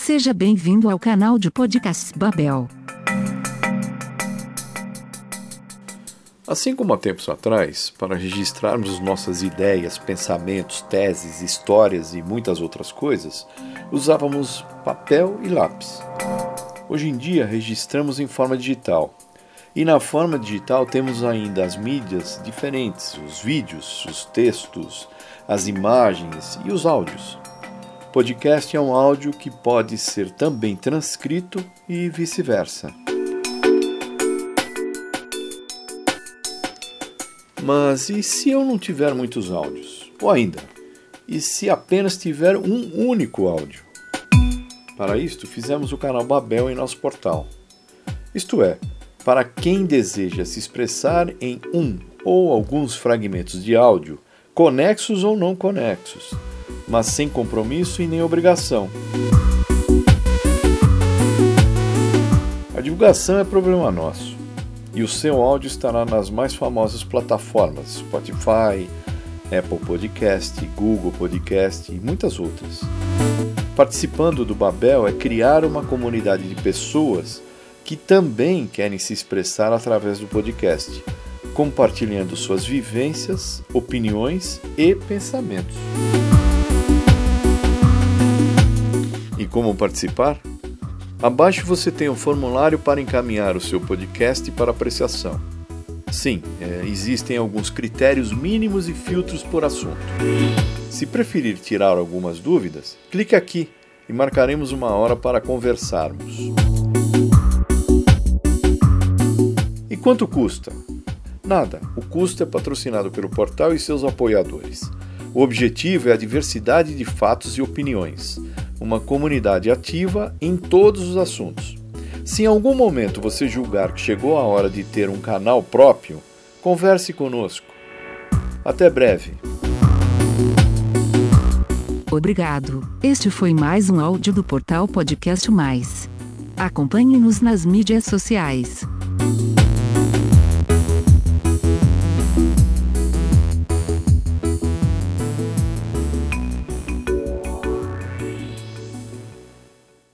Seja bem-vindo ao canal de podcasts Babel. Assim como há tempos atrás, para registrarmos nossas ideias, pensamentos, teses, histórias e muitas outras coisas, usávamos papel e lápis. Hoje em dia, registramos em forma digital. E na forma digital temos ainda as mídias diferentes, os vídeos, os textos, as imagens e os áudios. Podcast é um áudio que pode ser também transcrito e vice-versa. Mas e se eu não tiver muitos áudios? Ou ainda, e se apenas tiver um único áudio? Para isto, fizemos o canal Babel em nosso portal. Isto é, para quem deseja se expressar em um ou alguns fragmentos de áudio, conexos ou não conexos, mas sem compromisso e nem obrigação. A divulgação é problema nosso, e o seu áudio estará nas mais famosas plataformas, Spotify, Apple Podcast, Google Podcast e muitas outras. Participando do Babel é criar uma comunidade de pessoas que também querem se expressar através do podcast, compartilhando suas vivências, opiniões e pensamentos. E como participar? Abaixo você tem um formulário para encaminhar o seu podcast para apreciação. Sim, existem alguns critérios mínimos e filtros por assunto. Se preferir tirar algumas dúvidas, clique aqui e marcaremos uma hora para conversarmos. E quanto custa? Nada, o custo é patrocinado pelo portal e seus apoiadores. O objetivo é a diversidade de fatos e opiniões, uma comunidade ativa em todos os assuntos. Se em algum momento você julgar que chegou a hora de ter um canal próprio, converse conosco. Até breve. Obrigado. Este foi mais um áudio do portal Podcast Mais. Acompanhe-nos nas mídias sociais.